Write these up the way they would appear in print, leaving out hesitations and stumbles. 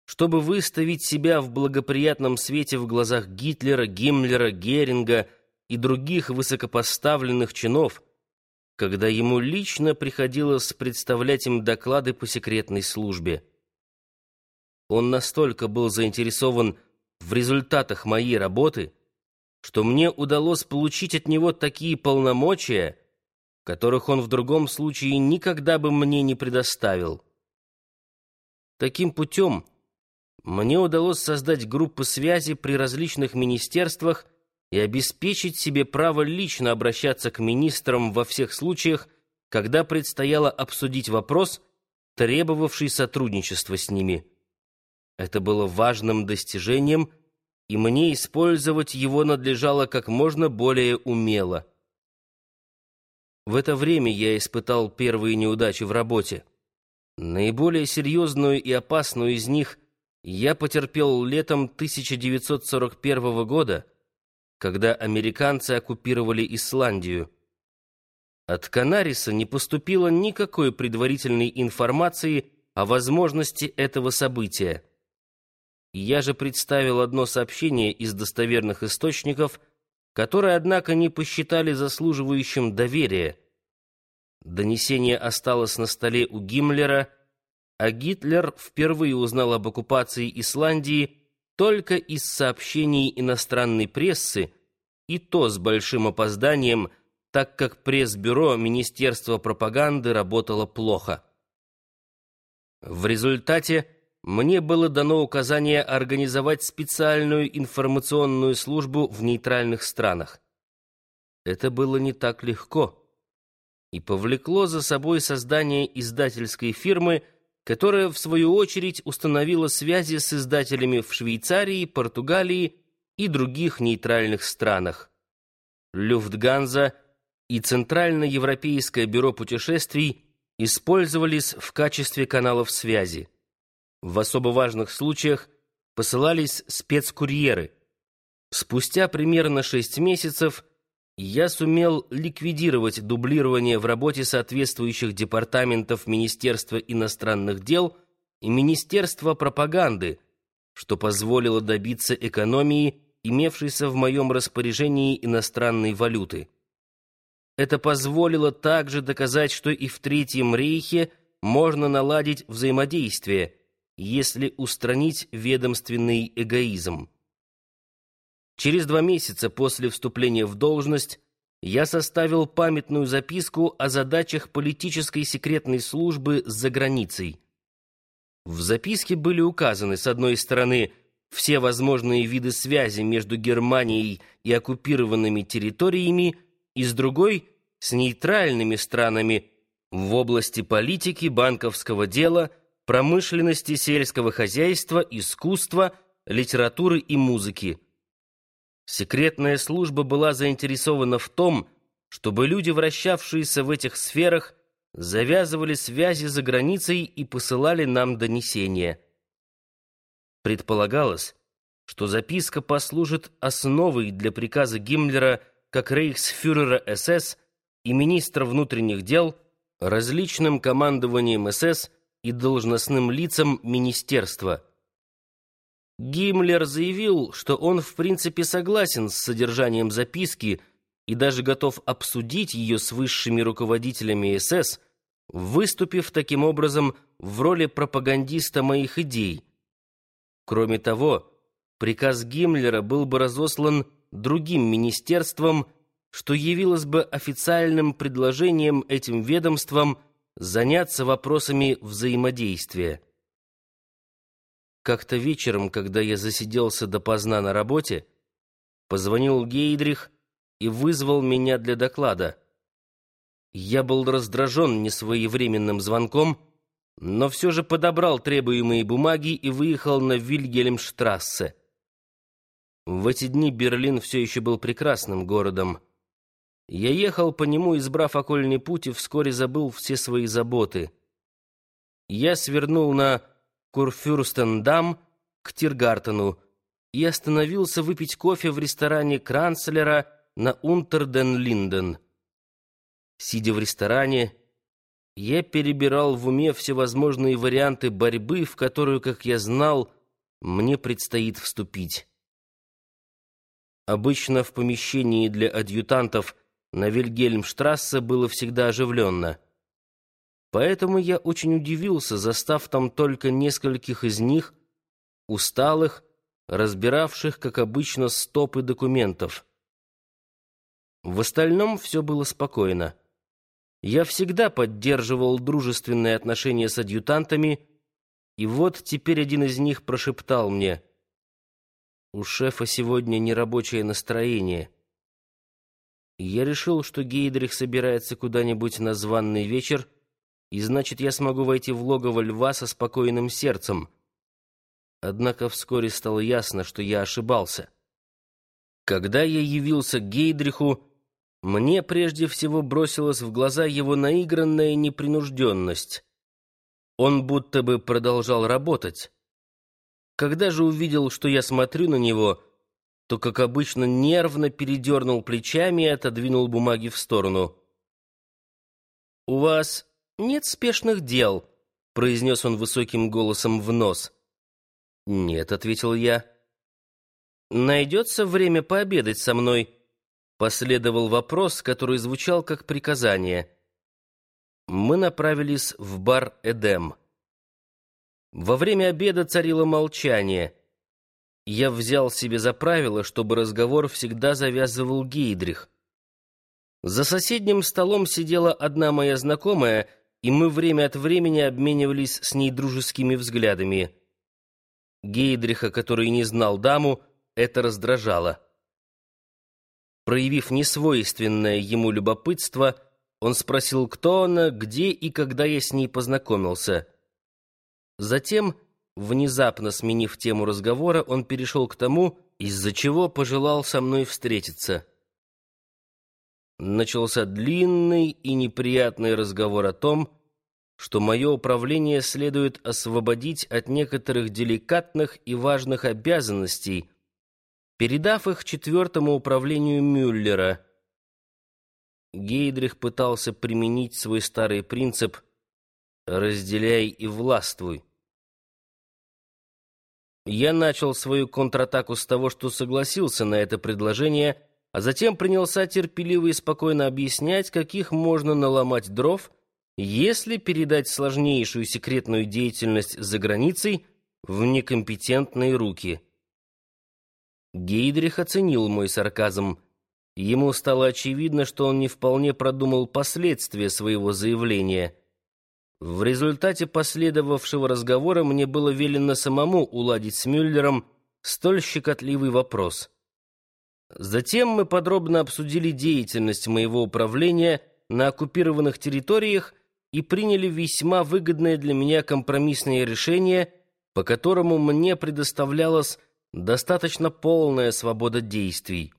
чтобы выставить себя в благоприятном свете в глазах Гитлера, Гиммлера, Геринга и других высокопоставленных чинов, когда ему лично приходилось представлять им доклады по секретной службе. Он настолько был заинтересован в результатах моей работы, что мне удалось получить от него такие полномочия, которых он в другом случае никогда бы мне не предоставил. Таким путем мне удалось создать группы связи при различных министерствах и обеспечить себе право лично обращаться к министрам во всех случаях, когда предстояло обсудить вопрос, требовавший сотрудничества с ними. Это было важным достижением, и мне использовать его надлежало как можно более умело. В это время я испытал первые неудачи в работе. Наиболее серьезную и опасную из них я потерпел летом 1941 года, когда американцы оккупировали Исландию. От Канариса не поступило никакой предварительной информации о возможности этого события. Я же представил одно сообщение из достоверных источников, которое, однако, не посчитали заслуживающим доверия. Донесение осталось на столе у Гиммлера, а Гитлер впервые узнал об оккупации Исландии только из сообщений иностранной прессы, и то с большим опозданием, так как пресс-бюро Министерства пропаганды работало плохо. В результате мне было дано указание организовать специальную информационную службу в нейтральных странах. Это было не так легко и повлекло за собой создание издательской фирмы, которая, в свою очередь, установила связи с издателями в Швейцарии, Португалии и других нейтральных странах. Люфтганза и Центральноевропейское бюро путешествий использовались в качестве каналов связи. В особо важных случаях посылались спецкурьеры. Спустя примерно 6 месяцев я сумел ликвидировать дублирование в работе соответствующих департаментов Министерства иностранных дел и Министерства пропаганды, что позволило добиться экономии, имевшейся в моем распоряжении иностранной валюты. Это позволило также доказать, что и в Третьем рейхе можно наладить взаимодействие, если устранить ведомственный эгоизм. Через 2 месяца после вступления в должность я составил памятную записку о задачах политической секретной службы за границей. В записке были указаны, с одной стороны, все возможные виды связи между Германией и оккупированными территориями, и с другой — с нейтральными странами в области политики, банковского дела, промышленности, сельского хозяйства, искусства, литературы и музыки. Секретная служба была заинтересована в том, чтобы люди, вращавшиеся в этих сферах, завязывали связи за границей и посылали нам донесения. Предполагалось, что записка послужит основой для приказа Гиммлера как рейхсфюрера СС и министра внутренних дел различным командованием СС и должностным лицам министерства. Гиммлер заявил, что он в принципе согласен с содержанием записки и даже готов обсудить ее с высшими руководителями СС, выступив таким образом в роли пропагандиста моих идей. Кроме того, приказ Гиммлера был бы разослан другим министерствам, что явилось бы официальным предложением этим ведомствам заняться вопросами взаимодействия. Как-то вечером, когда я засиделся допоздна на работе, позвонил Гейдрих и вызвал меня для доклада. Я был раздражен несвоевременным звонком, но все же подобрал требуемые бумаги и выехал на Вильгельмштрассе. В эти дни Берлин все еще был прекрасным городом. Я ехал по нему, избрав окольный путь, и вскоре забыл все свои заботы. Я свернул на Курфюрстендам к Тиргартену и остановился выпить кофе в ресторане Кранцлера на Унтер-ден-Линден. Сидя в ресторане, я перебирал в уме всевозможные варианты борьбы, в которую, как я знал, мне предстоит вступить. Обычно в помещении для адъютантов на Вильгельмштрассе было всегда оживленно. Поэтому я очень удивился, застав там только нескольких из них, усталых, разбиравших, как обычно, стопы документов. В остальном все было спокойно. Я всегда поддерживал дружественные отношения с адъютантами, и вот теперь один из них прошептал мне: «У шефа сегодня нерабочее настроение». Я решил, что Гейдрих собирается куда-нибудь на званый вечер, и значит, я смогу войти в логово льва со спокойным сердцем. Однако вскоре стало ясно, что я ошибался. Когда я явился к Гейдриху, мне прежде всего бросилась в глаза его наигранная непринужденность. Он будто бы продолжал работать. Когда же увидел, что я смотрю на него, то, как обычно, нервно передернул плечами и отодвинул бумаги в сторону. «У вас нет спешных дел?» — произнес он высоким голосом в нос. «Нет», — ответил я. «Найдется время пообедать со мной?» Последовал вопрос, который звучал как приказание. Мы направились в бар «Эдем». Во время обеда царило молчание. Я взял себе за правило, чтобы разговор всегда завязывал Гейдрих. За соседним столом сидела одна моя знакомая, и мы время от времени обменивались с ней дружескими взглядами. Гейдриха, который не знал даму, это раздражало. Проявив несвойственное ему любопытство, он спросил, кто она, где и когда я с ней познакомился. Затем, внезапно сменив тему разговора, он перешел к тому, из-за чего пожелал со мной встретиться. Начался длинный и неприятный разговор о том, что мое управление следует освободить от некоторых деликатных и важных обязанностей, передав их 4-му управлению Мюллера. Гейдрих пытался применить свой старый принцип «разделяй и властвуй». Я начал свою контратаку с того, что согласился на это предложение, а затем принялся терпеливо и спокойно объяснять, каких можно наломать дров, если передать сложнейшую секретную деятельность за границей в некомпетентные руки. Гейдрих оценил мой сарказм. Ему стало очевидно, что он не вполне продумал последствия своего заявления. В результате последовавшего разговора мне было велено самому уладить с Мюллером столь щекотливый вопрос. Затем мы подробно обсудили деятельность моего управления на оккупированных территориях и приняли весьма выгодное для меня компромиссное решение, по которому мне предоставлялась достаточно полная свобода действий.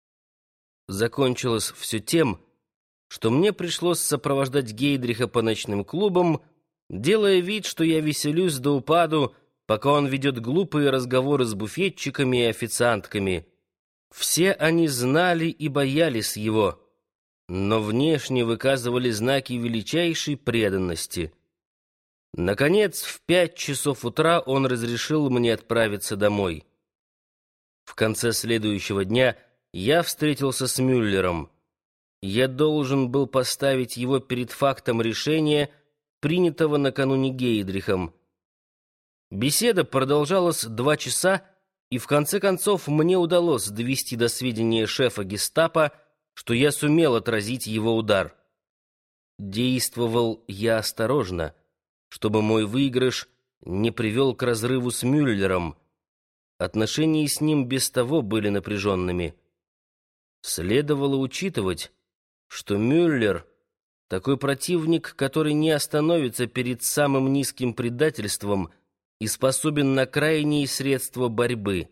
Закончилось все тем, что мне пришлось сопровождать Гейдриха по ночным клубам, делая вид, что я веселюсь до упаду, пока он ведет глупые разговоры с буфетчиками и официантками. Все они знали и боялись его, но внешне выказывали знаки величайшей преданности. Наконец, в 5 часов утра он разрешил мне отправиться домой. В конце следующего дня я встретился с Мюллером. Я должен был поставить его перед фактом решения, принятого накануне Гейдрихом. Беседа продолжалась 2 часа, и в конце концов мне удалось довести до сведения шефа гестапо, что я сумел отразить его удар. Действовал я осторожно, чтобы мой выигрыш не привел к разрыву с Мюллером. Отношения с ним без того были напряженными. Следовало учитывать, что Мюллер — такой противник, который не остановится перед самым низким предательством и способен на крайние средства борьбы.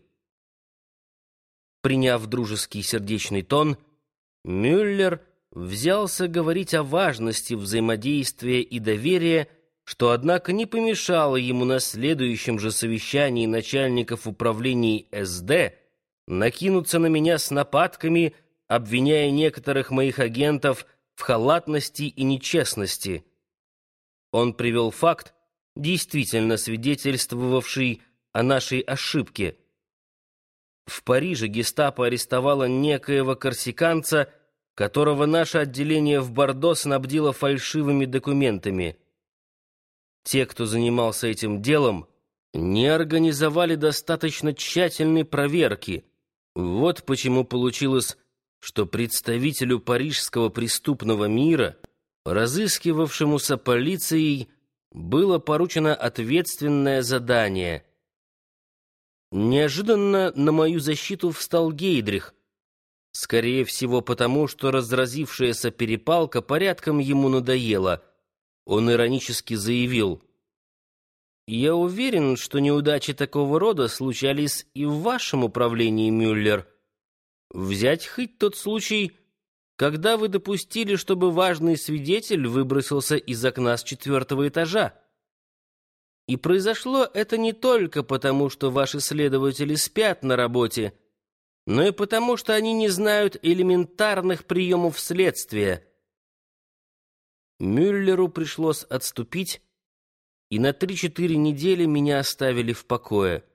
Приняв дружеский сердечный тон, Мюллер взялся говорить о важности взаимодействия и доверия, что, однако, не помешало ему на следующем же совещании начальников управлений СД накинуться на меня с нападками, обвиняя некоторых моих агентов в халатности и нечестности. Он привел факт, действительно свидетельствовавший о нашей ошибке. В Париже гестапо арестовало некоего корсиканца, которого наше отделение в Бордо снабдило фальшивыми документами. Те, кто занимался этим делом, не организовали достаточно тщательной проверки. Вот почему получилось, что представителю парижского преступного мира, разыскивавшемуся полицией, было поручено ответственное задание. Неожиданно на мою защиту встал Гейдрих, скорее всего потому, что разразившаяся перепалка порядком ему надоела. Он иронически заявил: «Я уверен, что неудачи такого рода случались и в вашем управлении, Мюллер. Взять хоть тот случай, когда вы допустили, чтобы важный свидетель выбросился из окна с 4-го этажа. И произошло это не только потому, что ваши следователи спят на работе, но и потому, что они не знают элементарных приемов следствия». Мюллеру пришлось отступить, и на 3-4 недели меня оставили в покое.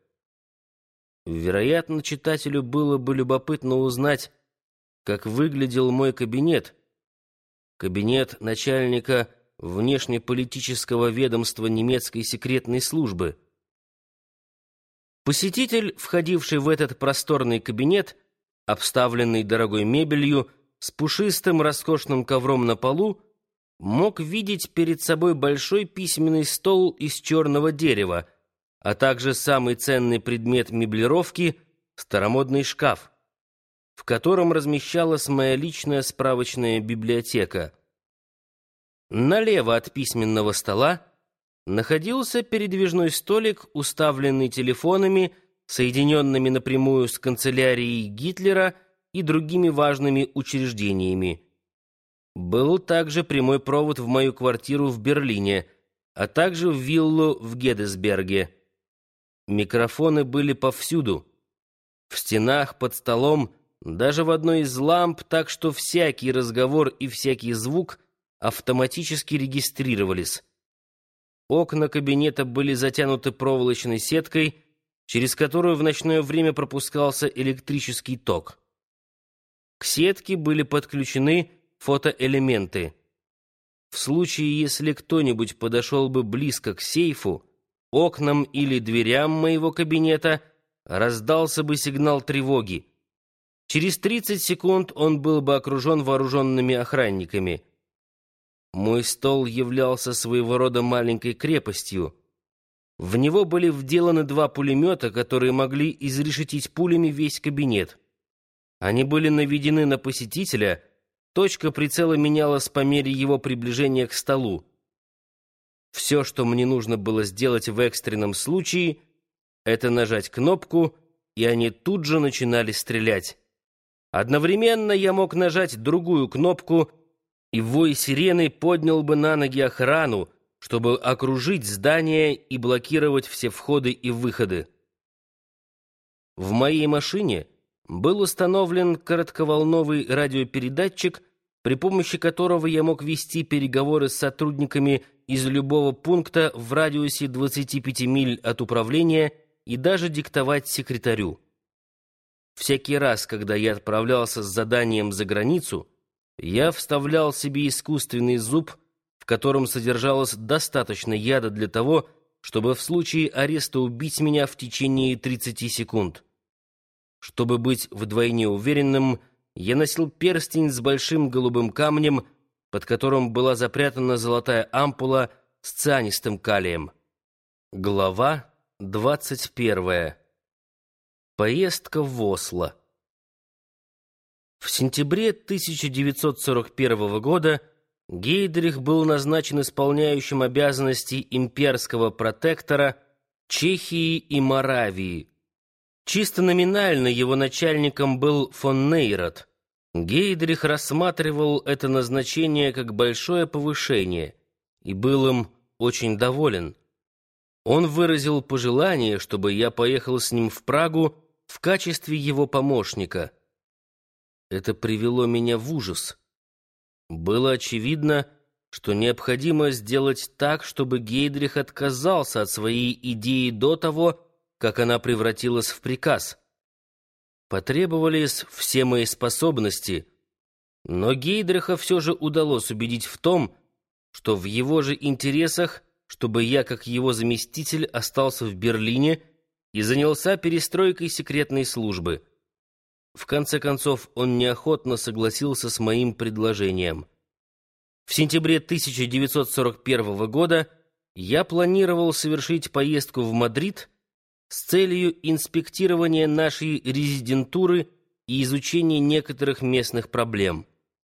Вероятно, читателю было бы любопытно узнать, как выглядел мой кабинет, кабинет начальника внешнеполитического ведомства немецкой секретной службы. Посетитель, входивший в этот просторный кабинет, обставленный дорогой мебелью, с пушистым роскошным ковром на полу, мог видеть перед собой большой письменный стол из черного дерева, а также самый ценный предмет меблировки — старомодный шкаф, в котором размещалась моя личная справочная библиотека. Налево от письменного стола находился передвижной столик, уставленный телефонами, соединенными напрямую с канцелярией Гитлера и другими важными учреждениями. Был также прямой провод в мою квартиру в Берлине, а также в виллу в Гедесберге. Микрофоны были повсюду. В стенах, под столом, даже в одной из ламп, так что всякий разговор и всякий звук автоматически регистрировались. Окна кабинета были затянуты проволочной сеткой, через которую в ночное время пропускался электрический ток. К сетке были подключены фотоэлементы. В случае, если кто-нибудь подошел бы близко к сейфу, окнам или дверям моего кабинета, раздался бы сигнал тревоги. Через 30 секунд он был бы окружен вооруженными охранниками. Мой стол являлся своего рода маленькой крепостью. В него были вделаны 2 пулемета, которые могли изрешетить пулями весь кабинет. Они были наведены на посетителя. Точка прицела менялась по мере его приближения к столу. Все, что мне нужно было сделать в экстренном случае, это нажать кнопку, и они тут же начинали стрелять. Одновременно я мог нажать другую кнопку, и вой сирены поднял бы на ноги охрану, чтобы окружить здание и блокировать все входы и выходы. В моей машине был установлен коротковолновый радиопередатчик, при помощи которого я мог вести переговоры с сотрудниками из любого пункта в радиусе 25 миль от управления и даже диктовать секретарю. Всякий раз, когда я отправлялся с заданием за границу, я вставлял себе искусственный зуб, в котором содержалось достаточно яда для того, чтобы в случае ареста убить меня в течение 30 секунд. Чтобы быть вдвойне уверенным, я носил перстень с большим голубым камнем, под которым была запрятана золотая ампула с цианистым калием. Глава 21. Поездка в Осло. В сентябре 1941 года Гейдрих был назначен исполняющим обязанности имперского протектора Чехии и Моравии. Чисто номинально его начальником был фон Нейрат. Гейдрих рассматривал это назначение как большое повышение и был им очень доволен. Он выразил пожелание, чтобы я поехал с ним в Прагу в качестве его помощника. Это привело меня в ужас. Было очевидно, что необходимо сделать так, чтобы Гейдрих отказался от своей идеи до того, как она превратилась в приказ. Потребовались все мои способности, но Гейдриха все же удалось убедить в том, что в его же интересах, чтобы я, как его заместитель, остался в Берлине и занялся перестройкой секретной службы. В конце концов, он неохотно согласился с моим предложением. В сентябре 1941 года я планировал совершить поездку в Мадрид с целью инспектирования нашей резидентуры и изучения некоторых местных проблем.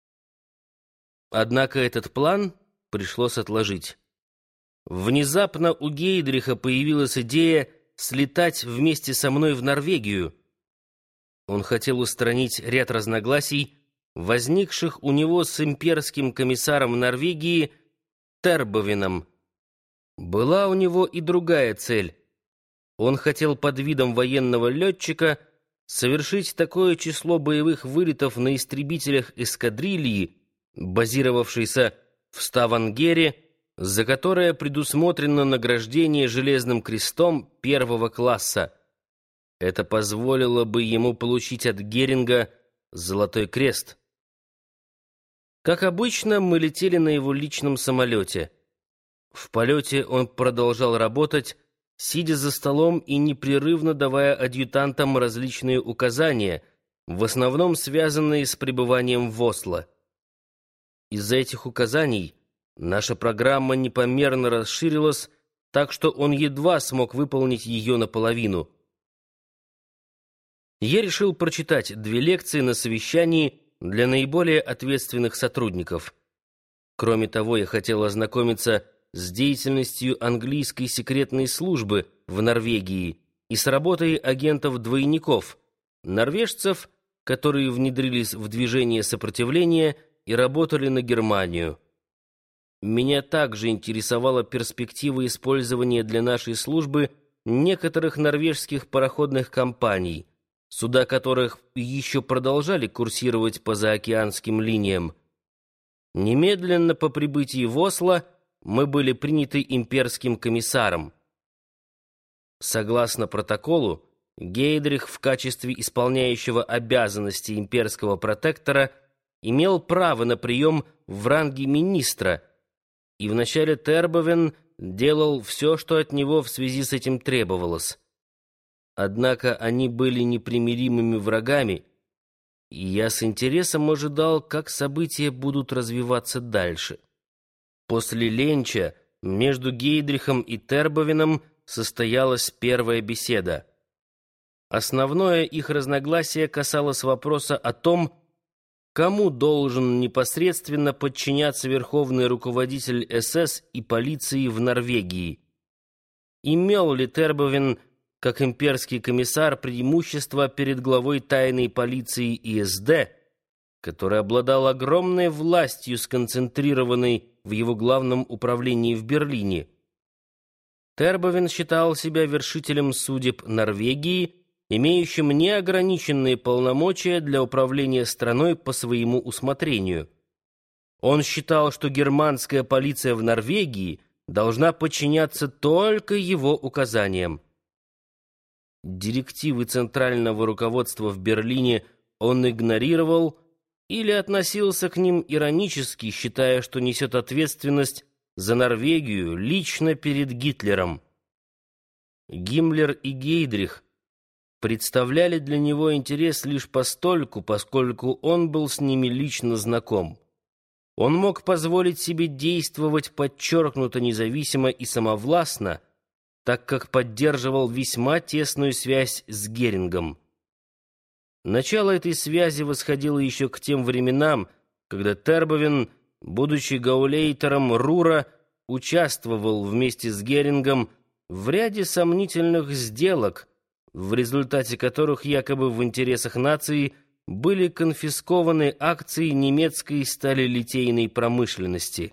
Однако этот план пришлось отложить. Внезапно у Гейдриха появилась идея слетать вместе со мной в Норвегию. Он хотел устранить ряд разногласий, возникших у него с имперским комиссаром Норвегии Тербовином. Была у него и другая цель. Он хотел под видом военного летчика совершить такое число боевых вылетов на истребителях эскадрильи, базировавшейся в Ставангере, за которое предусмотрено награждение Железным крестом первого класса. Это позволило бы ему получить от Геринга Золотой крест. Как обычно, мы летели на его личном самолете. В полете он продолжал работать, сидя за столом и непрерывно давая адъютантам различные указания, в основном связанные с пребыванием в Осло. Из-за этих указаний наша программа непомерно расширилась, так что он едва смог выполнить ее наполовину. Я решил прочитать 2 лекции на совещании для наиболее ответственных сотрудников. Кроме того, я хотел ознакомиться с деятельностью английской секретной службы в Норвегии и с работой агентов-двойников, норвежцев, которые внедрились в движение сопротивления и работали на Германию. Меня также интересовала перспектива использования для нашей службы некоторых норвежских пароходных компаний, суда которых еще продолжали курсировать по заокеанским линиям. Немедленно по прибытии в Осло мы были приняты имперским комиссаром. Согласно протоколу, Гейдрих в качестве исполняющего обязанности имперского протектора имел право на прием в ранге министра, и вначале Тербовен делал все, что от него в связи с этим требовалось. Однако они были непримиримыми врагами, и я с интересом ожидал, как события будут развиваться дальше. После ленча между Гейдрихом и Тербовеном состоялась первая беседа. Основное их разногласие касалось вопроса о том, кому должен непосредственно подчиняться верховный руководитель СС и полиции в Норвегии. Имел ли Тербовен, как имперский комиссар, преимущество перед главой тайной полиции ИСД, который обладал огромной властью, сконцентрированной в его главном управлении в Берлине? Тербовен считал себя вершителем судеб Норвегии, имеющим неограниченные полномочия для управления страной по своему усмотрению. Он считал, что германская полиция в Норвегии должна подчиняться только его указаниям. Директивы центрального руководства в Берлине он игнорировал или относился к ним иронически, считая, что несет ответственность за Норвегию лично перед Гитлером. Гиммлер и Гейдрих представляли для него интерес лишь постольку, поскольку он был с ними лично знаком. Он мог позволить себе действовать подчеркнуто независимо и самовластно, так как поддерживал весьма тесную связь с Герингом. Начало этой связи восходило еще к тем временам, когда Тербовен, будучи гаулейтером Рура, участвовал вместе с Герингом в ряде сомнительных сделок, в результате которых якобы в интересах нации были конфискованы акции немецкой сталелитейной промышленности.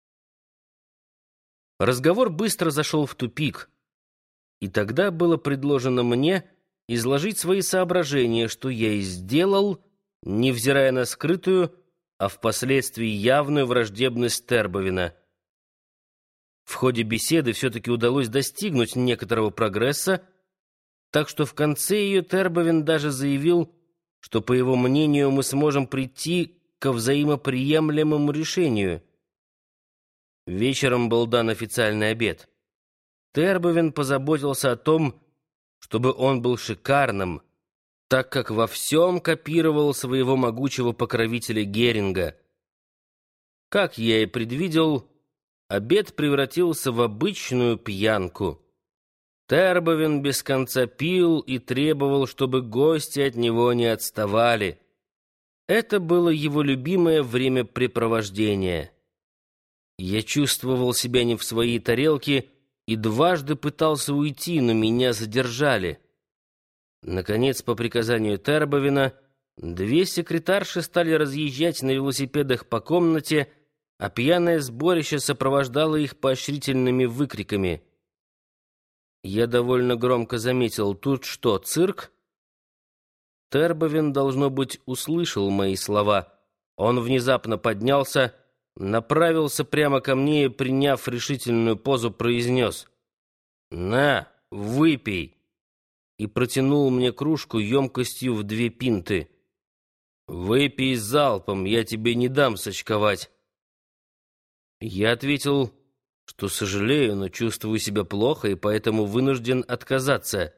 Разговор быстро зашел в тупик, и тогда было предложено мне изложить свои соображения, что я и сделал, невзирая на скрытую, а впоследствии явную враждебность Тербовена. В ходе беседы все-таки удалось достигнуть некоторого прогресса, так что в конце ее Тербовин даже заявил, что, по его мнению, мы сможем прийти ко взаимоприемлемому решению. Вечером был дан официальный обед. Тербовин позаботился о том, чтобы он был шикарным, так как во всем копировал своего могучего покровителя Геринга. Как я и предвидел, обед превратился в обычную пьянку. Тербовин без конца пил и требовал, чтобы гости от него не отставали. Это было его любимое времяпрепровождение. Я чувствовал себя не в своей тарелке и дважды пытался уйти, но меня задержали. Наконец, по приказанию Тербовина, 2 секретарши стали разъезжать на велосипедах по комнате, а пьяное сборище сопровождало их поощрительными выкриками. Я довольно громко заметил: «Тут что, цирк?» Тербовин, должно быть, услышал мои слова. Он внезапно поднялся, направился прямо ко мне и, приняв решительную позу, произнес: «На, выпей!» и протянул мне кружку емкостью в 2 пинты. «Выпей залпом, я тебе не дам сочковать». Я ответил, что сожалею, но чувствую себя плохо и поэтому вынужден отказаться.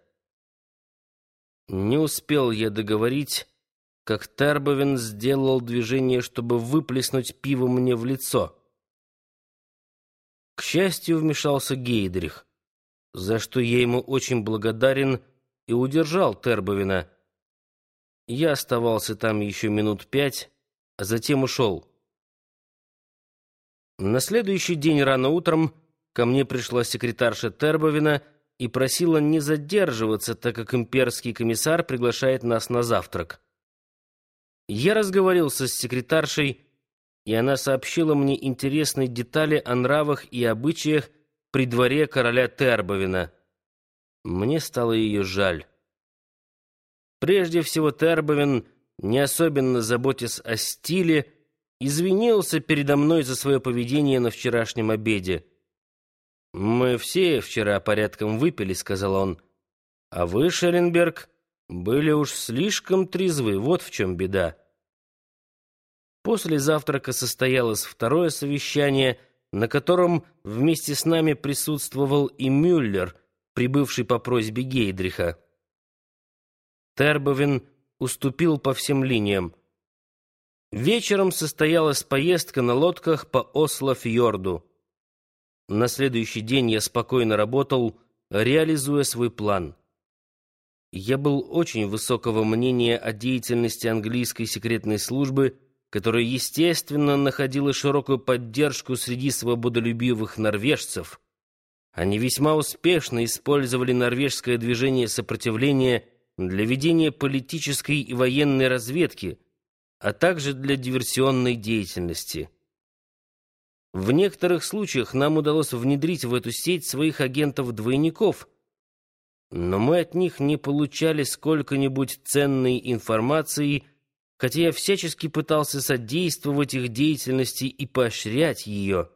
Не успел я договорить, как Тербовин сделал движение, чтобы выплеснуть пиво мне в лицо. К счастью, вмешался Гейдрих, за что я ему очень благодарен, и удержал Тербовина. Я оставался там еще минут 5, а затем ушел. На следующий день рано утром ко мне пришла секретарша Тербовина и просила не задерживаться, так как имперский комиссар приглашает нас на завтрак. Я разговорился с секретаршей, и она сообщила мне интересные детали о нравах и обычаях при дворе короля Тербовина. Мне стало ее жаль. Прежде всего, Тербовин, не особенно заботясь о стиле, извинился передо мной за свое поведение на вчерашнем обеде. «Мы все вчера порядком выпили», — сказал он. «А вы, Шелленберг, были уж слишком трезвы, вот в чем беда». После завтрака состоялось второе совещание, на котором вместе с нами присутствовал и Мюллер, прибывший по просьбе Гейдриха. Тербовин уступил по всем линиям. Вечером состоялась поездка на лодках по Осло-фьорду. На следующий день я спокойно работал, реализуя свой план. Я был очень высокого мнения о деятельности английской секретной службы, которая, естественно, находила широкую поддержку среди свободолюбивых норвежцев. Они весьма успешно использовали норвежское движение сопротивления для ведения политической и военной разведки, а также для диверсионной деятельности. В некоторых случаях нам удалось внедрить в эту сеть своих агентов-двойников, но мы от них не получали сколько-нибудь ценной информации, хотя я всячески пытался содействовать их деятельности и поощрять ее.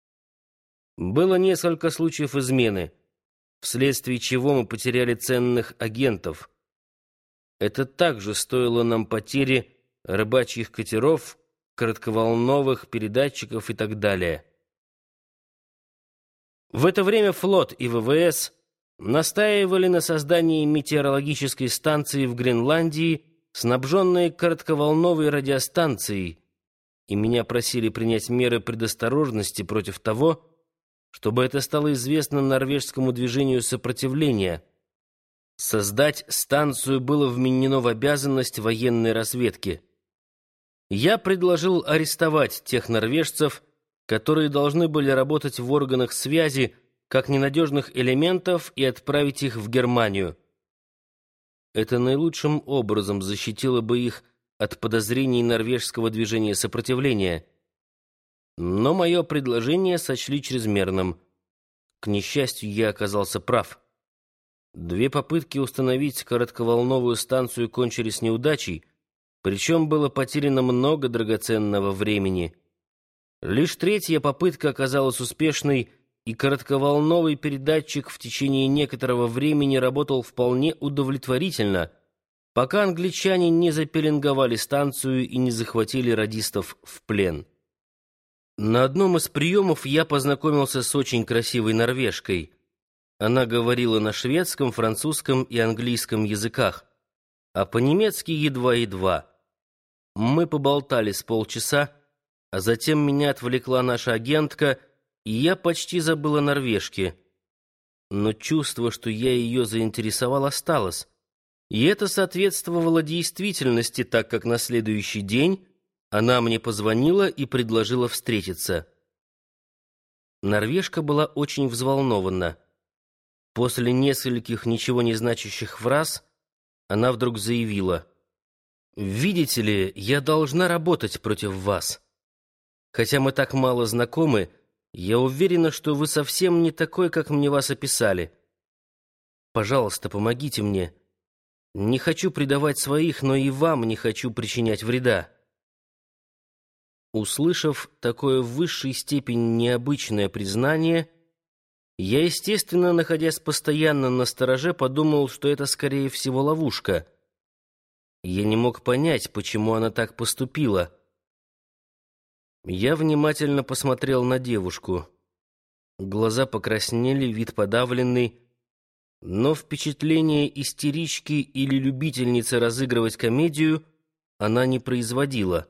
Было несколько случаев измены, вследствие чего мы потеряли ценных агентов. Это также стоило нам потери рыбачьих катеров, коротковолновых передатчиков и так далее. В это время флот и ВВС настаивали на создании метеорологической станции в Гренландии, снабженной коротковолновой радиостанцией, и меня просили принять меры предосторожности против того, чтобы это стало известно норвежскому движению сопротивления. Создать станцию было вменено в обязанность военной разведки. Я предложил арестовать тех норвежцев, которые должны были работать в органах связи как ненадежных элементов, и отправить их в Германию. Это наилучшим образом защитило бы их от подозрений норвежского движения сопротивления. Но мое предложение сочли чрезмерным. К несчастью, я оказался прав. 2 попытки установить коротковолновую станцию кончились неудачей, причем было потеряно много драгоценного времени. Лишь 3-я попытка оказалась успешной, и коротковолновый передатчик в течение некоторого времени работал вполне удовлетворительно, пока англичане не запеленговали станцию и не захватили радистов в плен. На одном из приемов я познакомился с очень красивой норвежкой. Она говорила на шведском, французском и английском языках, а по-немецки едва-едва. Мы поболтали с полчаса, а затем меня отвлекла наша агентка, и я почти забыл о норвежке. Но чувство, что я ее заинтересовал, осталось. И это соответствовало действительности, так как на следующий день она мне позвонила и предложила встретиться. Норвежка была очень взволнована. После нескольких ничего не значащих фраз она вдруг заявила: «Видите ли, я должна работать против вас. Хотя мы так мало знакомы, я уверена, что вы совсем не такой, как мне вас описали. Пожалуйста, помогите мне. Не хочу предавать своих, но и вам не хочу причинять вреда». Услышав такое в высшей степени необычное признание, я, естественно, находясь постоянно настороже, подумал, что это, скорее всего, ловушка. Я не мог понять, почему она так поступила. Я внимательно посмотрел на девушку. Глаза покраснели, вид подавленный, но впечатление истерички или любительницы разыгрывать комедию она не производила.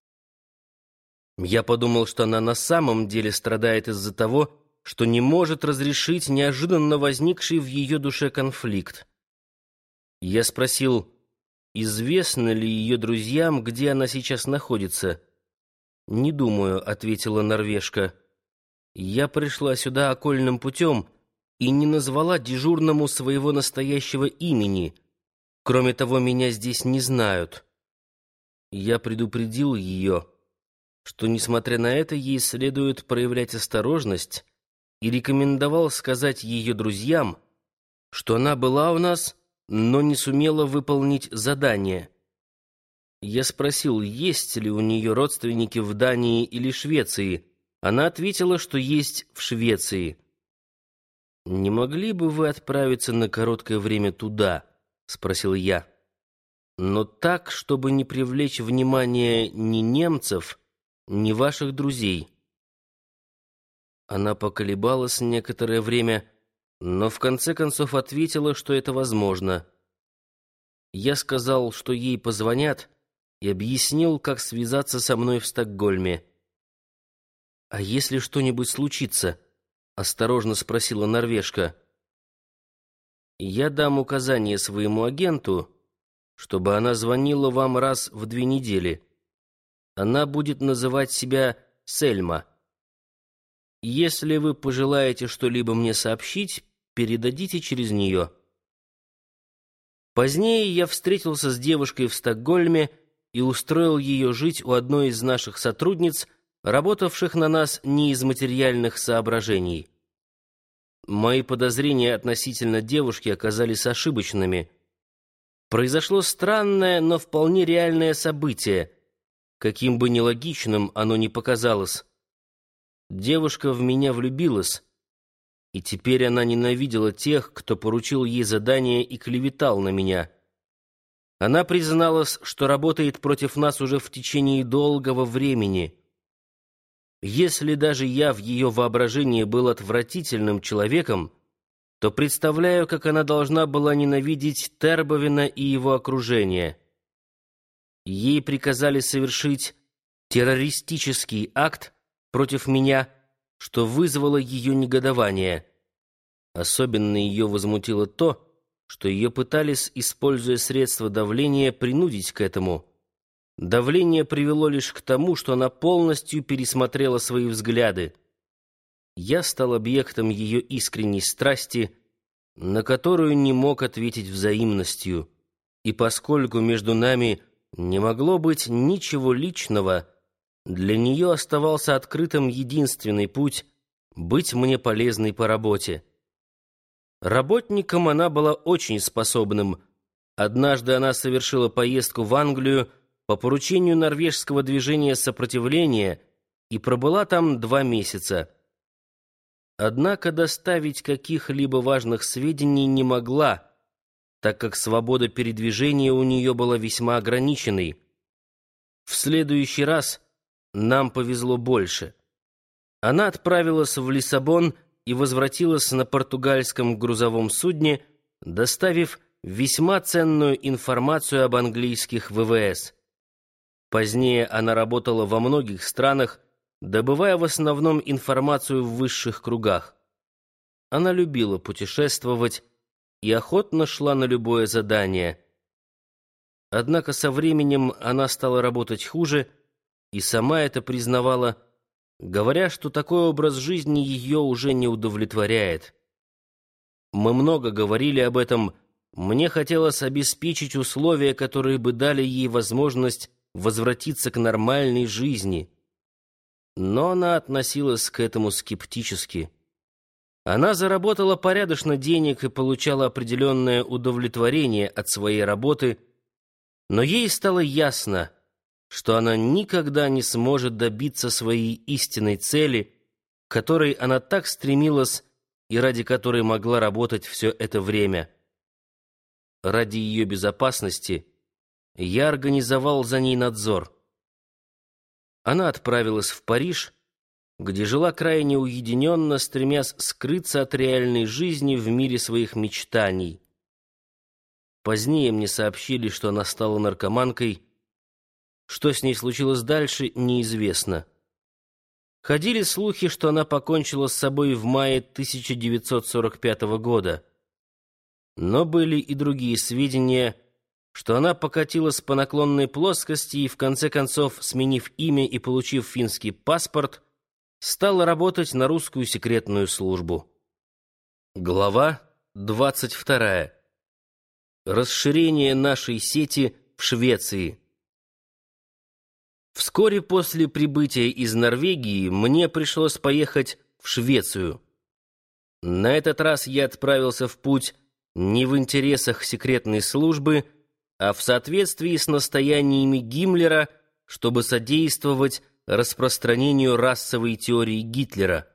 Я подумал, что она на самом деле страдает из-за того, что не может разрешить неожиданно возникший в ее душе конфликт. Я спросил, известно ли ее друзьям, где она сейчас находится. «Не думаю», — ответила норвежка. «Я пришла сюда окольным путем и не назвала дежурному своего настоящего имени. Кроме того, меня здесь не знают». Я предупредил ее, что, несмотря на это, ей следует проявлять осторожность, и рекомендовал сказать ее друзьям, что она была у нас, но не сумела выполнить задание. Я спросил, есть ли у нее родственники в Дании или Швеции. Она ответила, что есть в Швеции. «Не могли бы вы отправиться на короткое время туда?» — спросил я. «Но так, чтобы не привлечь внимание ни немцев, ни ваших друзей». Она поколебалась некоторое время, но в конце концов ответила, что это возможно. Я сказал, что ей позвонят, и объяснил, как связаться со мной в Стокгольме. «А если что-нибудь случится?» — осторожно спросила норвежка. «Я дам указание своему агенту, чтобы она звонила вам раз в 2 недели. Она будет называть себя Сельма. Если вы пожелаете что-либо мне сообщить, передадите через нее». Позднее я встретился с девушкой в Стокгольме и устроил ее жить у одной из наших сотрудниц, работавших на нас не из материальных соображений. Мои подозрения относительно девушки оказались ошибочными. Произошло странное, но вполне реальное событие, каким бы нелогичным оно ни показалось. Девушка в меня влюбилась, и теперь она ненавидела тех, кто поручил ей задание и клеветал на меня. Она призналась, что работает против нас уже в течение долгого времени. Если даже я в ее воображении был отвратительным человеком, то представляю, как она должна была ненавидеть Тербовина и его окружение. Ей приказали совершить террористический акт против меня, что вызвало ее негодование. Особенно ее возмутило то, что ее пытались, используя средства давления, принудить к этому. Давление привело лишь к тому, что она полностью пересмотрела свои взгляды. Я стал объектом ее искренней страсти, на которую не мог ответить взаимностью, и поскольку между нами не могло быть ничего личного, для нее оставался открытым единственный путь — быть мне полезной по работе. Работником она была очень способным. Однажды она совершила поездку в Англию по поручению норвежского движения сопротивления и пробыла там 2 месяца. Однако доставить каких-либо важных сведений не могла, так как свобода передвижения у нее была весьма ограниченной. В следующий раз нам повезло больше. Она отправилась в Лиссабон и возвратилась на португальском грузовом судне, доставив весьма ценную информацию об английских ВВС. Позднее она работала во многих странах, добывая в основном информацию в высших кругах. Она любила путешествовать и охотно шла на любое задание. Однако со временем она стала работать хуже и сама это признавала, говоря, что такой образ жизни ее уже не удовлетворяет. Мы много говорили об этом. Мне хотелось обеспечить условия, которые бы дали ей возможность возвратиться к нормальной жизни. Но она относилась к этому скептически. Она заработала порядочно денег и получала определенное удовлетворение от своей работы, но ей стало ясно, что она никогда не сможет добиться своей истинной цели, к которой она так стремилась и ради которой могла работать все это время. Ради ее безопасности я организовал за ней надзор. Она отправилась в Париж, где жила крайне уединенно, стремясь скрыться от реальной жизни в мире своих мечтаний. Позднее мне сообщили, что она стала наркоманкой. Что с ней случилось дальше, неизвестно. Ходили слухи, что она покончила с собой в мае 1945 года. Но были и другие сведения, что она покатилась по наклонной плоскости и, в конце концов, сменив имя и получив финский паспорт, стала работать на русскую секретную службу. Глава 22. Расширение нашей сети в Швеции. Вскоре после прибытия из Норвегии мне пришлось поехать в Швецию. На этот раз я отправился в путь не в интересах секретной службы, а в соответствии с настояниями Гиммлера, чтобы содействовать распространению расовой теории Гитлера.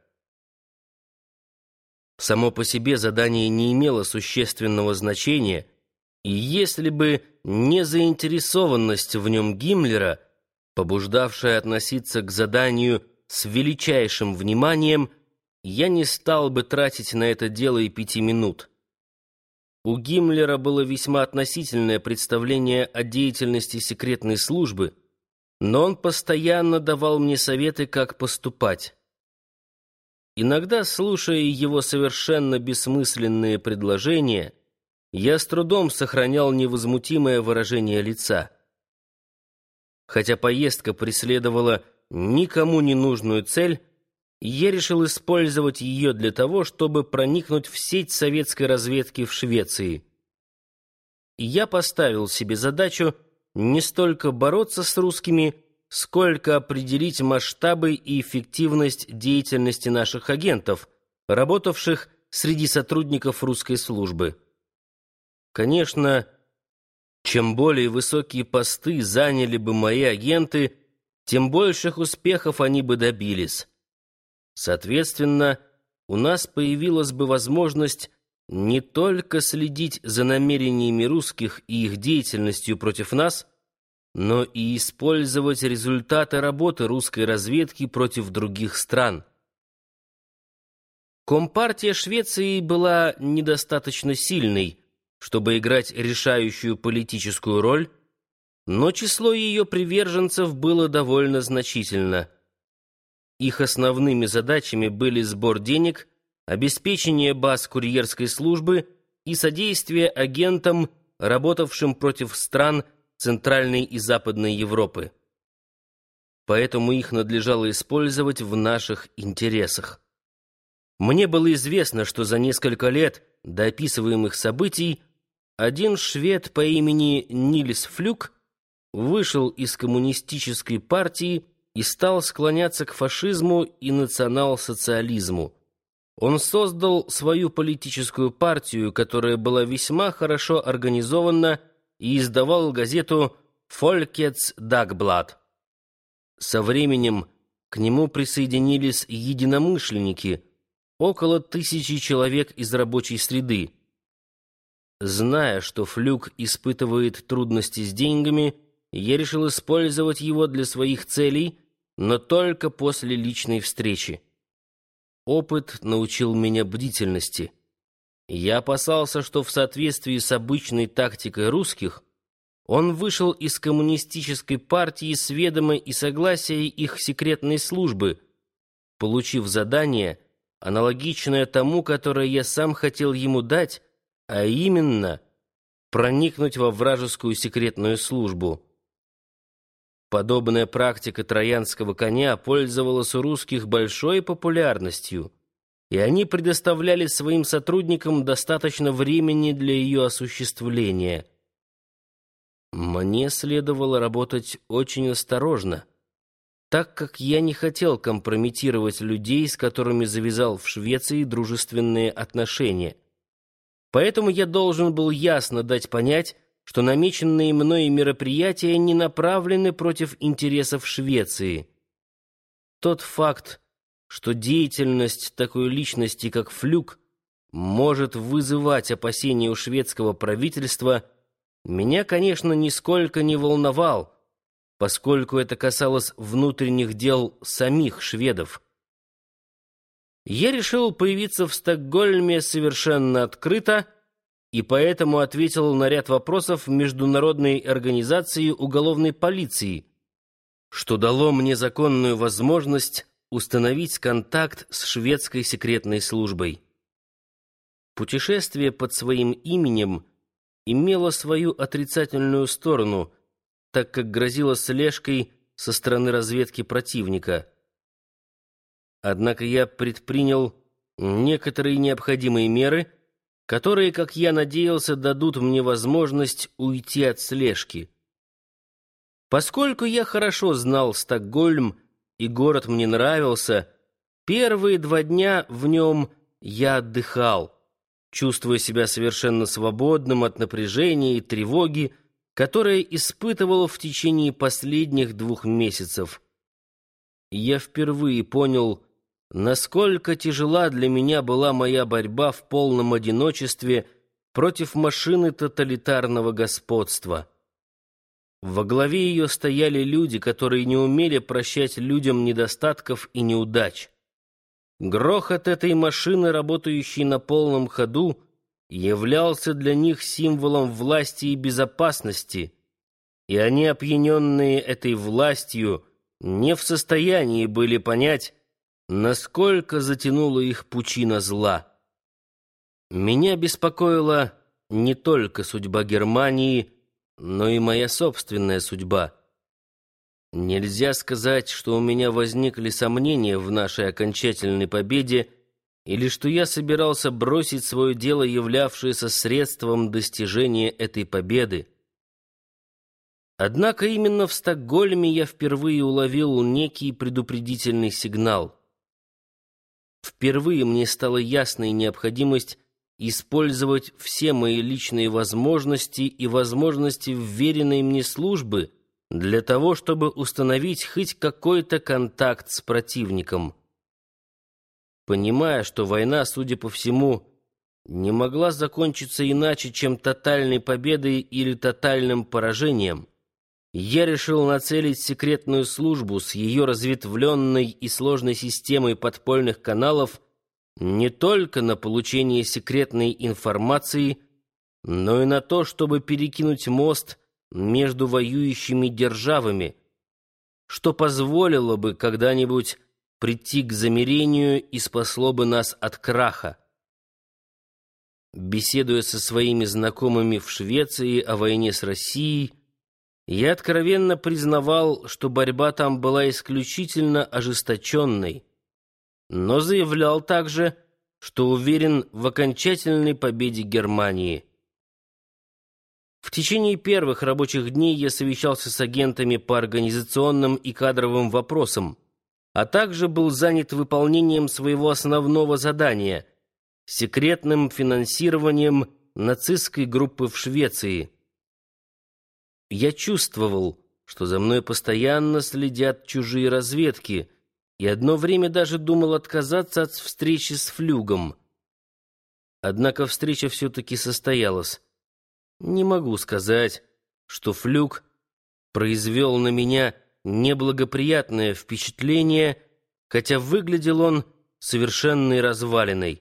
Само по себе задание не имело существенного значения, и если бы не заинтересованность в нем Гиммлера, побуждавшая относиться к заданию с величайшим вниманием, я не стал бы тратить на это дело и 5 минут. У Гиммлера было весьма относительное представление о деятельности секретной службы, но он постоянно давал мне советы, как поступать. Иногда, слушая его совершенно бессмысленные предложения, я с трудом сохранял невозмутимое выражение лица. Хотя поездка преследовала никому не нужную цель, я решил использовать ее для того, чтобы проникнуть в сеть советской разведки в Швеции. И я поставил себе задачу не столько бороться с русскими, сколько определить масштабы и эффективность деятельности наших агентов, работавших среди сотрудников русской службы. Конечно, чем более высокие посты заняли бы мои агенты, тем больших успехов они бы добились. Соответственно, у нас появилась бы возможность не только следить за намерениями русских и их деятельностью против нас, но и использовать результаты работы русской разведки против других стран. Компартия Швеции была недостаточно сильной, чтобы играть решающую политическую роль, но число ее приверженцев было довольно значительно. Их основными задачами были сбор денег, обеспечение баз курьерской службы и содействие агентам, работавшим против стран Центральной и Западной Европы. Поэтому их надлежало использовать в наших интересах. Мне было известно, что за несколько лет до описываемых событий один швед по имени Нильс Флюк вышел из коммунистической партии и стал склоняться к фашизму и национал-социализму. Он создал свою политическую партию, которая была весьма хорошо организована, и издавал газету «Folkets Dagblad». Со временем к нему присоединились единомышленники, около 1000 человек из рабочей среды. Зная, что Флюк испытывает трудности с деньгами, я решил использовать его для своих целей, но только после личной встречи. Опыт научил меня бдительности. Я опасался, что в соответствии с обычной тактикой русских он вышел из коммунистической партии с ведома и согласия их секретной службы, получив задание, аналогичное тому, которое я сам хотел ему дать, а именно проникнуть во вражескую секретную службу. Подобная практика троянского коня пользовалась у русских большой популярностью, и они предоставляли своим сотрудникам достаточно времени для ее осуществления. Мне следовало работать очень осторожно, так как я не хотел компрометировать людей, с которыми завязал в Швеции дружественные отношения. Поэтому я должен был ясно дать понять, что намеченные мной мероприятия не направлены против интересов Швеции. Тот факт, что деятельность такой личности, как Флюк, может вызывать опасения у шведского правительства, меня, конечно, нисколько не волновал, поскольку это касалось внутренних дел самих шведов. Я решил появиться в Стокгольме совершенно открыто и поэтому ответил на ряд вопросов Международной организации уголовной полиции, что дало мне законную возможность установить контакт с шведской секретной службой. Путешествие под своим именем имело свою отрицательную сторону, так как грозило слежкой со стороны разведки противника. Однако я предпринял некоторые необходимые меры, которые, как я надеялся, дадут мне возможность уйти от слежки. Поскольку я хорошо знал Стокгольм и город мне нравился, первые 2 дня в нем я отдыхал, чувствуя себя совершенно свободным от напряжения и тревоги, которое испытывал в течение последних 2 месяцев. Я впервые понял, насколько тяжела для меня была моя борьба в полном одиночестве против машины тоталитарного господства. Во главе ее стояли люди, которые не умели прощать людям недостатков и неудач. Грохот этой машины, работающей на полном ходу, являлся для них символом власти и безопасности, и они, опьяненные этой властью, не в состоянии были понять, насколько затянула их пучина зла. Меня беспокоила не только судьба Германии, но и моя собственная судьба. Нельзя сказать, что у меня возникли сомнения в нашей окончательной победе или что я собирался бросить свое дело, являвшееся средством достижения этой победы. Однако именно в Стокгольме я впервые уловил некий предупредительный сигнал. Впервые мне стала ясной необходимость использовать все мои личные возможности и возможности вверенной мне службы для того, чтобы установить хоть какой-то контакт с противником. Понимая, что война, судя по всему, не могла закончиться иначе, чем тотальной победой или тотальным поражением, я решил нацелить секретную службу с ее разветвленной и сложной системой подпольных каналов не только на получение секретной информации, но и на то, чтобы перекинуть мост между воюющими державами, что позволило бы когда-нибудь прийти к замирению и спасло бы нас от краха. Беседуя со своими знакомыми в Швеции о войне с Россией, я откровенно признавал, что борьба там была исключительно ожесточенной, но заявлял также, что уверен в окончательной победе Германии. В течение первых рабочих дней я совещался с агентами по организационным и кадровым вопросам, а также был занят выполнением своего основного задания — секретным финансированием нацистской группы в Швеции. Я чувствовал, что за мной постоянно следят чужие разведки, и одно время даже думал отказаться от встречи с Флюгом. Однако встреча все-таки состоялась. Не могу сказать, что Флюг произвел на меня неблагоприятное впечатление, хотя выглядел он совершенной развалиной.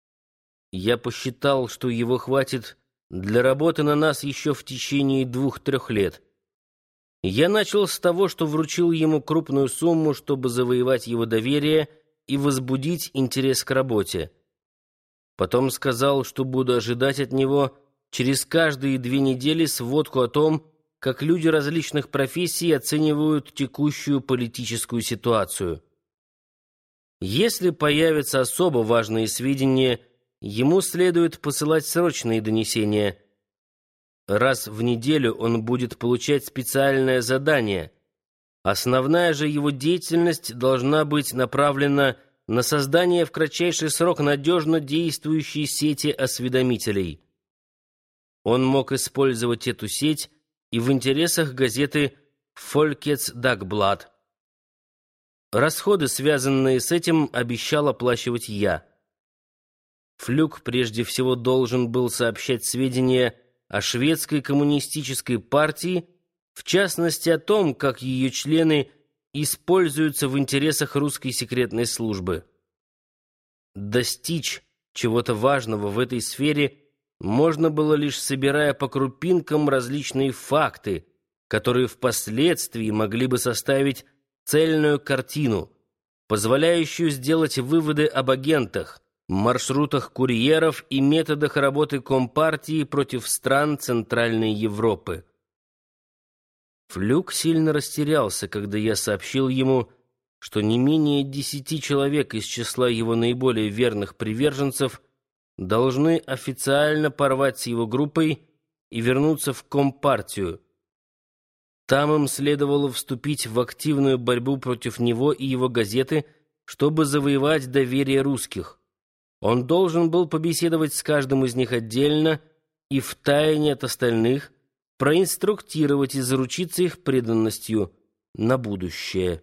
Я посчитал, что его хватит для работы на нас еще в течение 2-3 лет. Я начал с того, что вручил ему крупную сумму, чтобы завоевать его доверие и возбудить интерес к работе. Потом сказал, что буду ожидать от него через каждые 2 недели сводку о том, как люди различных профессий оценивают текущую политическую ситуацию. Если появятся особо важные сведения, ему следует посылать срочные донесения. Раз в неделю он будет получать специальное задание. Основная же его деятельность должна быть направлена на создание в кратчайший срок надежно действующей сети осведомителей. Он мог использовать эту сеть и в интересах газеты «Folkets Dagblad». Расходы, связанные с этим, обещал оплачивать я. Флюг прежде всего должен был сообщать сведения о шведской коммунистической партии, в частности о том, как ее члены используются в интересах русской секретной службы. Достичь чего-то важного в этой сфере можно было лишь собирая по крупинкам различные факты, которые впоследствии могли бы составить цельную картину, позволяющую сделать выводы об агентах, маршрутах курьеров и методах работы Компартии против стран Центральной Европы. Флюг сильно растерялся, когда я сообщил ему, что не менее 10 человек из числа его наиболее верных приверженцев должны официально порвать с его группой и вернуться в Компартию. Там им следовало вступить в активную борьбу против него и его газеты, чтобы завоевать доверие русских. Он должен был побеседовать с каждым из них отдельно и втайне от остальных проинструктировать и заручиться их преданностью на будущее.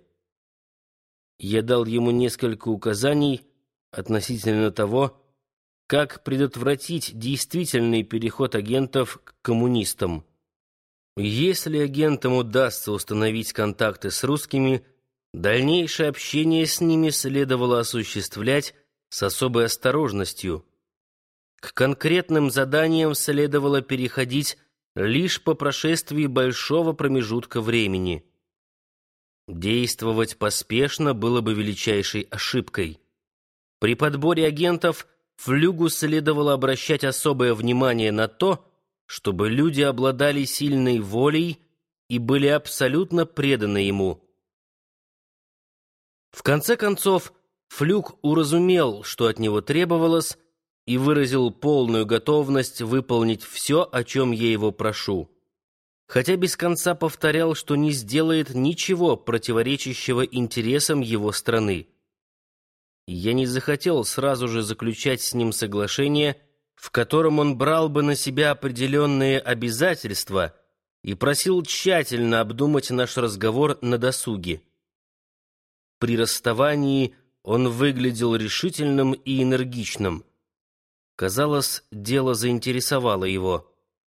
Я дал ему несколько указаний относительно того, как предотвратить действительный переход агентов к коммунистам. Если агентам удастся установить контакты с русскими, дальнейшее общение с ними следовало осуществлять с особой осторожностью. К конкретным заданиям следовало переходить лишь по прошествии большого промежутка времени. Действовать поспешно было бы величайшей ошибкой. При подборе агентов Флюгу следовало обращать особое внимание на то, чтобы люди обладали сильной волей и были абсолютно преданы ему. В конце концов, Флюг уразумел, что от него требовалось, и выразил полную готовность выполнить все, о чем я его прошу, хотя без конца повторял, что не сделает ничего противоречащего интересам его страны. Я не захотел сразу же заключать с ним соглашение, в котором он брал бы на себя определенные обязательства, и просил тщательно обдумать наш разговор на досуге. При расставании он выглядел решительным и энергичным. Казалось, дело заинтересовало его.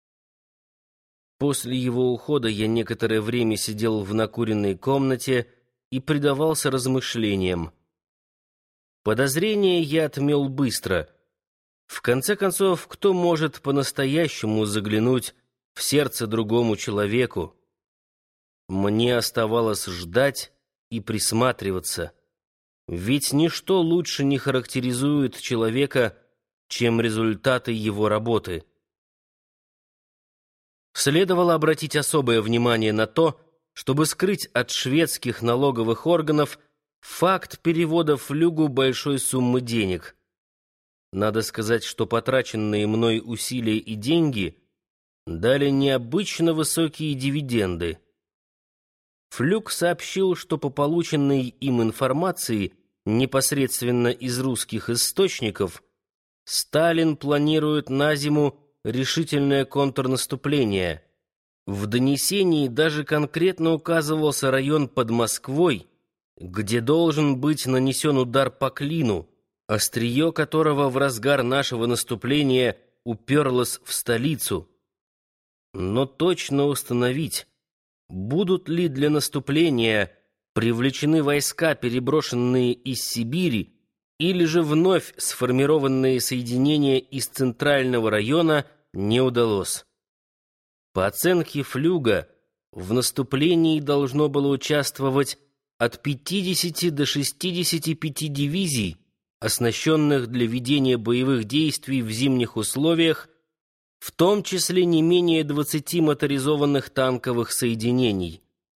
После его ухода я некоторое время сидел в накуренной комнате и предавался размышлениям. Подозрения я отмел быстро. В конце концов, кто может по-настоящему заглянуть в сердце другому человеку? Мне оставалось ждать и присматриваться. Ведь ничто лучше не характеризует человека, чем результаты его работы. Следовало обратить особое внимание на то, чтобы скрыть от шведских налоговых органов факт перевода Флюгу большой суммы денег. Надо сказать, что потраченные мной усилия и деньги дали необычно высокие дивиденды. Флюг сообщил, что по полученной им информации непосредственно из русских источников Сталин планирует на зиму решительное контрнаступление. В донесении даже конкретно указывался район под Москвой, где должен быть нанесен удар по клину, острие которого в разгар нашего наступления уперлось в столицу. Но точно установить, будут ли для наступления привлечены войска, переброшенные из Сибири, или же вновь сформированные соединения из центрального района, не удалось. По оценке Флюга, в наступлении должно было участвовать от 50 до 65 дивизий, оснащенных для ведения боевых действий в зимних условиях, в том числе не менее 20 моторизованных танковых соединений.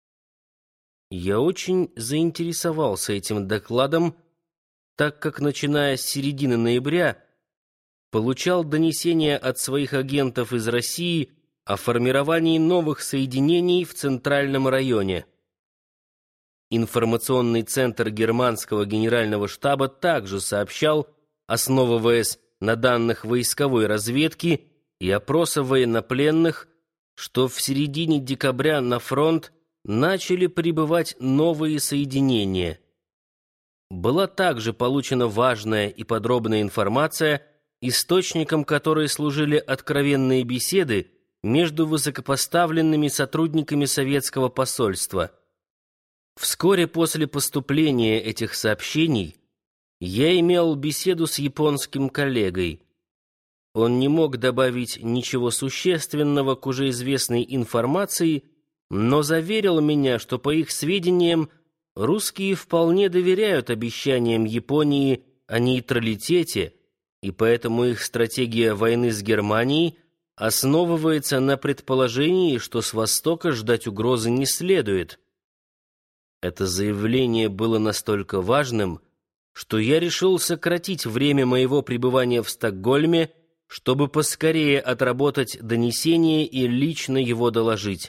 Я очень заинтересовался этим докладом, так как, начиная с середины ноября, получал донесения от своих агентов из России о формировании новых соединений в Центральном районе. Информационный центр германского генерального штаба также сообщал, основываясь на данных войсковой разведки и опроса военнопленных, что в середине декабря на фронт начали прибывать новые соединения. Была также получена важная и подробная информация, источником которой служили откровенные беседы между высокопоставленными сотрудниками советского посольства. Вскоре после поступления этих сообщений я имел беседу с японским коллегой. Он не мог добавить ничего существенного к уже известной информации, но заверил меня, что, по их сведениям, русские вполне доверяют обещаниям Японии о нейтралитете, и поэтому их стратегия войны с Германией основывается на предположении, что с востока ждать угрозы не следует. Это заявление было настолько важным, что я решил сократить время моего пребывания в Стокгольме, чтобы поскорее отработать донесение и лично его доложить.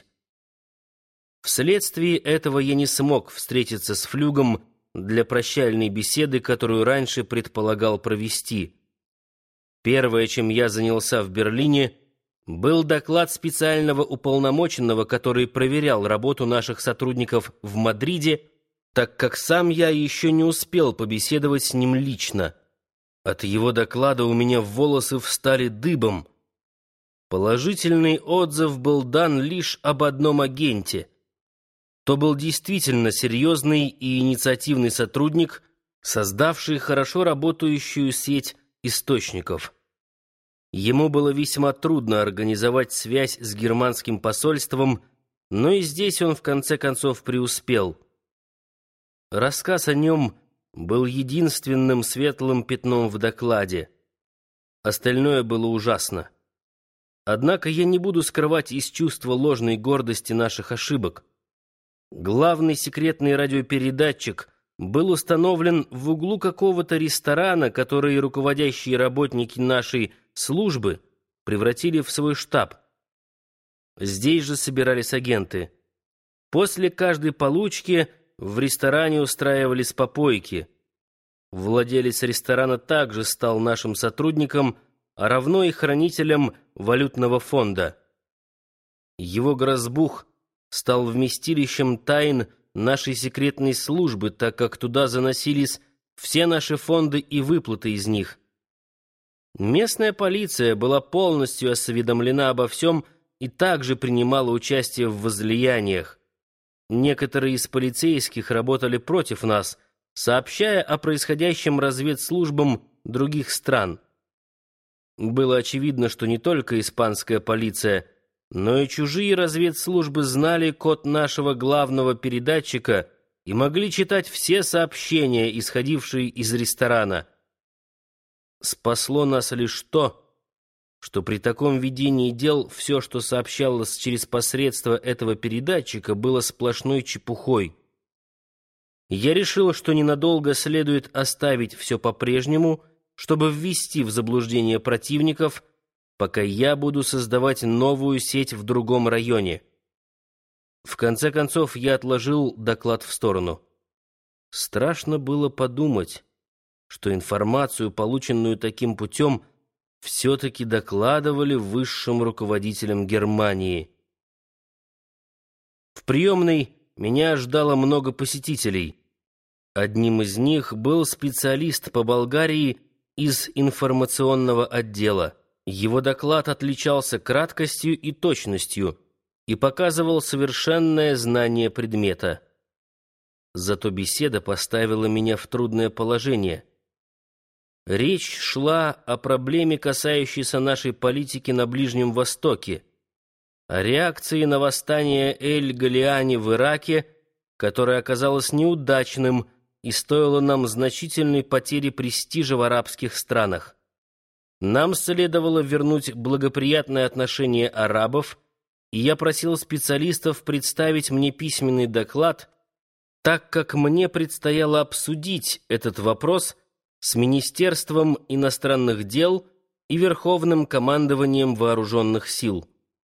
Вследствие этого я не смог встретиться с Флюгом для прощальной беседы, которую раньше предполагал провести. Первое, чем я занялся в Берлине, был доклад специального уполномоченного, который проверял работу наших сотрудников в Мадриде, так как сам я еще не успел побеседовать с ним лично. От его доклада у меня волосы встали дыбом. Положительный отзыв был дан лишь об одном агенте. То был действительно серьезный и инициативный сотрудник, создавший хорошо работающую сеть источников. Ему было весьма трудно организовать связь с германским посольством, но и здесь он в конце концов преуспел. Рассказ о нем был единственным светлым пятном в докладе. Остальное было ужасно. Однако я не буду скрывать из чувства ложной гордости наших ошибок. Главный секретный радиопередатчик был установлен в углу какого-то ресторана, который руководящие работники нашей службы превратили в свой штаб. Здесь же собирались агенты. После каждой получки в ресторане устраивались попойки. Владелец ресторана также стал нашим сотрудником, а равно и хранителем валютного фонда. Его грозбух стал вместилищем тайн нашей секретной службы, так как туда заносились все наши фонды и выплаты из них. Местная полиция была полностью осведомлена обо всем и также принимала участие в возлияниях. Некоторые из полицейских работали против нас, сообщая о происходящем разведслужбам других стран. Было очевидно, что не только испанская полиция, но и чужие разведслужбы знали код нашего главного передатчика и могли читать все сообщения, исходившие из ресторана. Спасло нас лишь то, что при таком ведении дел все, что сообщалось через посредство этого передатчика, было сплошной чепухой. Я решил, что ненадолго следует оставить все по-прежнему, чтобы ввести в заблуждение противников, пока я буду создавать новую сеть в другом районе. В конце концов, я отложил доклад в сторону. Страшно было подумать, что информацию, полученную таким путем, все-таки докладывали высшим руководителям Германии. В приемной меня ждало много посетителей. Одним из них был специалист по Болгарии из информационного отдела. Его доклад отличался краткостью и точностью и показывал совершенное знание предмета. Зато беседа поставила меня в трудное положение. Речь шла о проблеме, касающейся нашей политики на Ближнем Востоке, о реакции на восстание Эль-Галиани в Ираке, которое оказалось неудачным и стоило нам значительной потери престижа в арабских странах. Нам следовало вернуть благоприятное отношение арабов, и я просил специалистов представить мне письменный доклад, так как мне предстояло обсудить этот вопрос с Министерством иностранных дел и Верховным командованием вооруженных сил.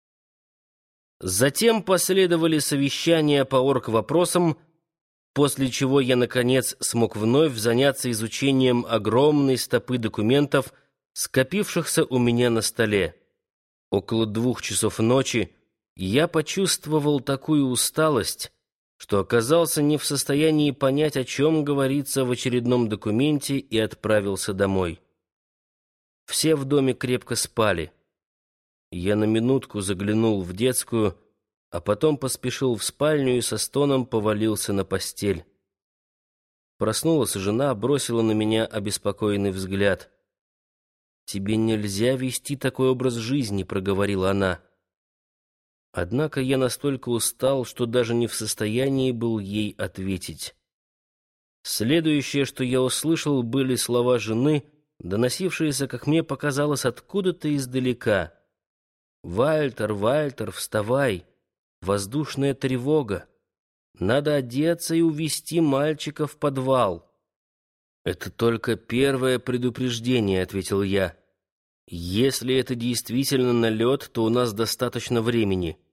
Затем последовали совещания по оргвопросам, после чего я, наконец, смог вновь заняться изучением огромной стопы документов, скопившихся у меня на столе. Около 2 часов ночи я почувствовал такую усталость, что оказался не в состоянии понять, о чем говорится в очередном документе, и отправился домой. Все в доме крепко спали. Я на минутку заглянул в детскую, а потом поспешил в спальню и со стоном повалился на постель. Проснулась жена, бросила на меня обеспокоенный взгляд. «Тебе нельзя вести такой образ жизни», — проговорила она. Однако я настолько устал, что даже не в состоянии был ей ответить. Следующее, что я услышал, были слова жены, доносившиеся, как мне показалось, откуда-то издалека. «Вальтер, Вальтер, вставай! Воздушная тревога! Надо одеться и увести мальчика в подвал!» «Это только первое предупреждение», — ответил я. «Если это действительно налет, то у нас достаточно времени».